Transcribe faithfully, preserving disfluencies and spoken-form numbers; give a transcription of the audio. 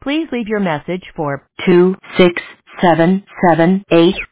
Please leave your message for two six seven seven eight.